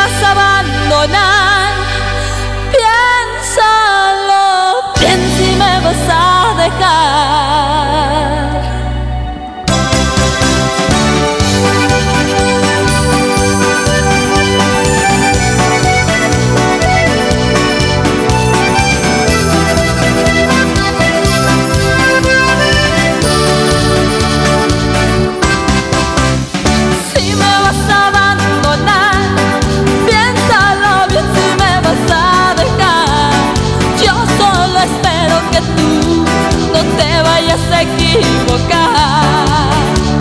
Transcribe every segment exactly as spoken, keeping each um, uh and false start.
vas a abandonar, piénsalo bien si me vas a dejar. Equivocar.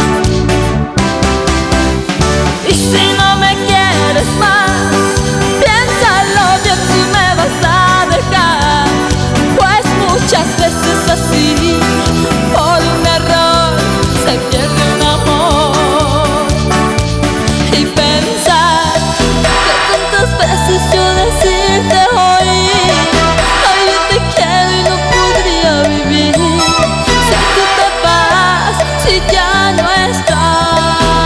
Y si no me quieres más, piénsalo bien si me vas a dejar, pues muchas veces así, por un error se pierde un amor. Y pensar que tantas veces yo decirte hoy, ay, yo te quiero y no podría vivir si ya no estás.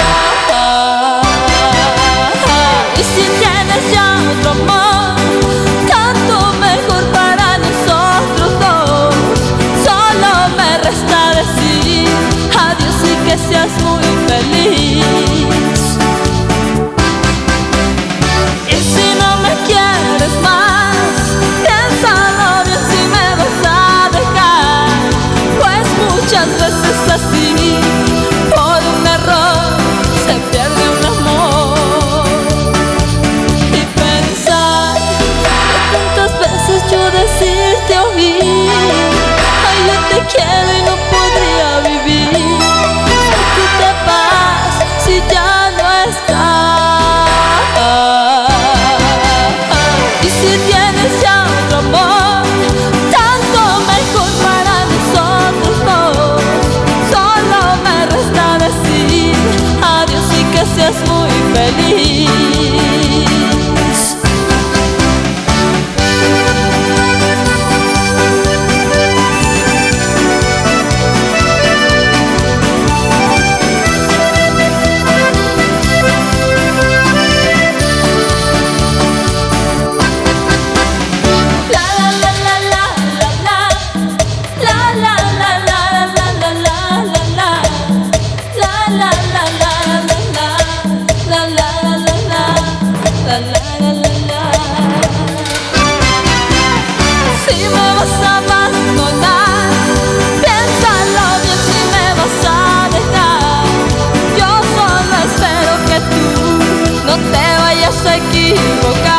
Y si tienes ya otro amor, tanto mejor para nosotros dos. Solo me resta decir adiós y que seas muy feliz. Y si no me quieres más, piénsalo bien si me vas a dejar, pues muchas veces así, por un error se pierde un amor. Y pensar que tantas veces yo decirte oír, ay, yo te quiero y no podría vivir si tú te vas, si ya no estás. Y si tienes ya otro amor, tanto mejor para nosotros dos. Solo me resta decir adiós y que seas muy feliz. Si me vas a abandonar, piénsalo bien si me vas a dejar. Yo solo espero que tú no te vayas a equivocar.